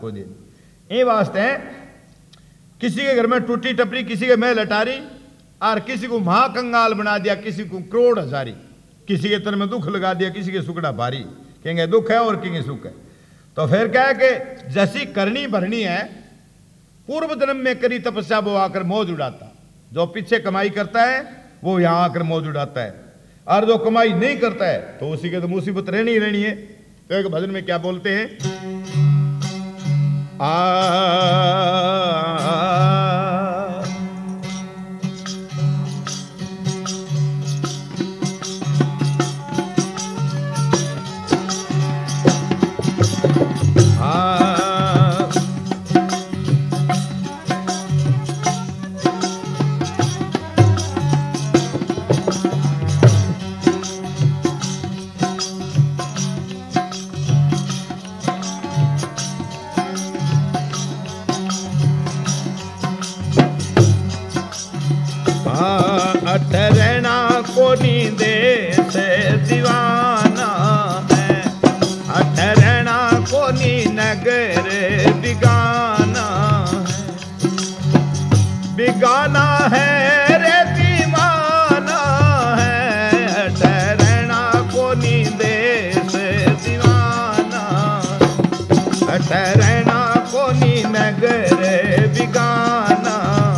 को दे ये वास्ते किसी के घर में टूटी टपरी, किसी के में लटारी, और किसी को महाकंगाल बना दिया, किसी को करोड़ हजारी, किसी के तन में दुख लगा दिया, किसी के सुखड़ा भारी। कहेंगे दुख है और कहेंगे सुख है। तो फिर क्या है कि जैसी करनी भरनी है, पूर्व जन्म में करी तपस्या वो आकर मौज उड़ाता। जो पीछे कमाई करता है वो यहां आकर मौज उड़ाता है, और जो कमाई नहीं करता है तो उसी के तो मुसीबत रहनी ही रहनी है। तो एक भजन में क्या बोलते हैं, अठरना कोनी देश दीवाना है, अठरना कोनी नगर बिगाना है, बिगाना है रे दीवाना है। अठरना कोनी देश दीवाना, अठरना कोनी नगर बिगाना।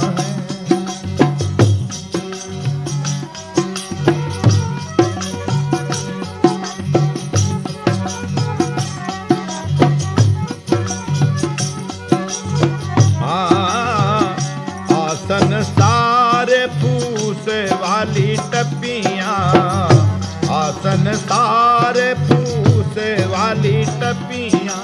संसार फूस वाली टपियां, आसन सार फूस वाली टपियां,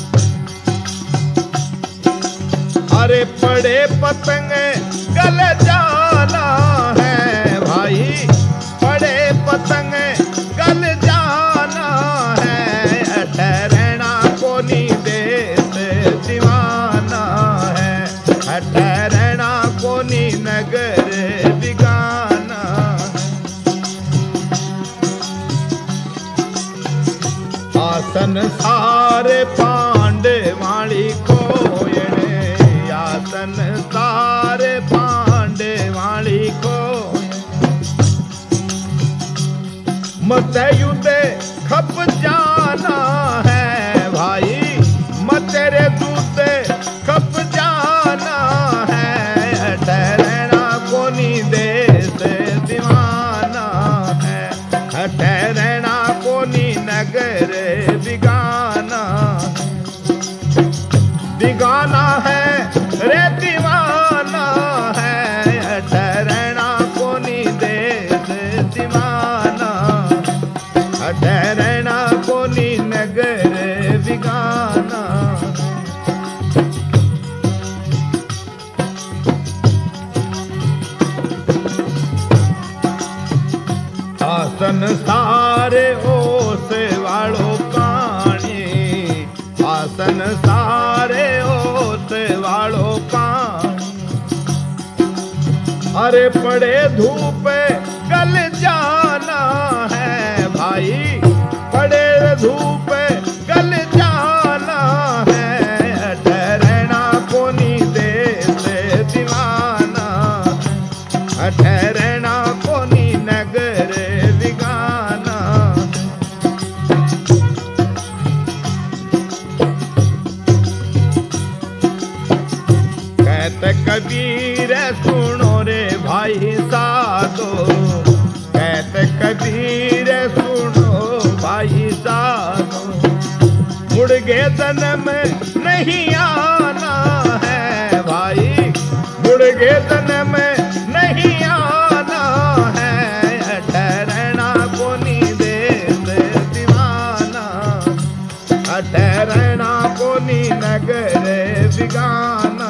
अरे पड़े पतंग गल जाना है भाई, पड़े पतंग गल जाना है। ठहरना कोनी देश दीवाना है, ठहरना कोनी नगर बिगाना। आसन सारे पांडे वाली कोयने, आसन सारे पांडे वाली कोयने, मत युदे खप जाना है भाई, मत तेरे दूते खप जाना है। ठहरना कोनी देश दीवाना है, ठहरना कोनी नगर बिगाना, बिगाना है रे दीवाना है। ठहरना कोनी देश दीवाना, ठहरना कोनी नगर बिगाना। आसन सारे ओस वालो पानी, आसन सारे ओस वालो पानी, अरे पड़े धूप गल जाना है भाई, पड़े धूप गल जाना है। ठहरना कोनी देश दीवाना, ठहरना कोनी नगर बिगाना। कहते कबीर सुनो रे भाई साधो, कहते कबीर सुनो भाई साधो, मुड़ गए जन्म नहीं आना है भाई, मुड़ गए जन्म नहीं आना है। ठहरना कोनी देश दीवाना, ठहरना कोनी नगर बिगाना,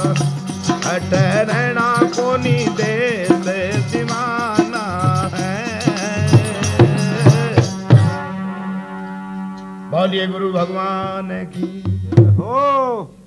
ठहरना कोनी देश दीवाना है। बोलिए गुरु भगवान की हो।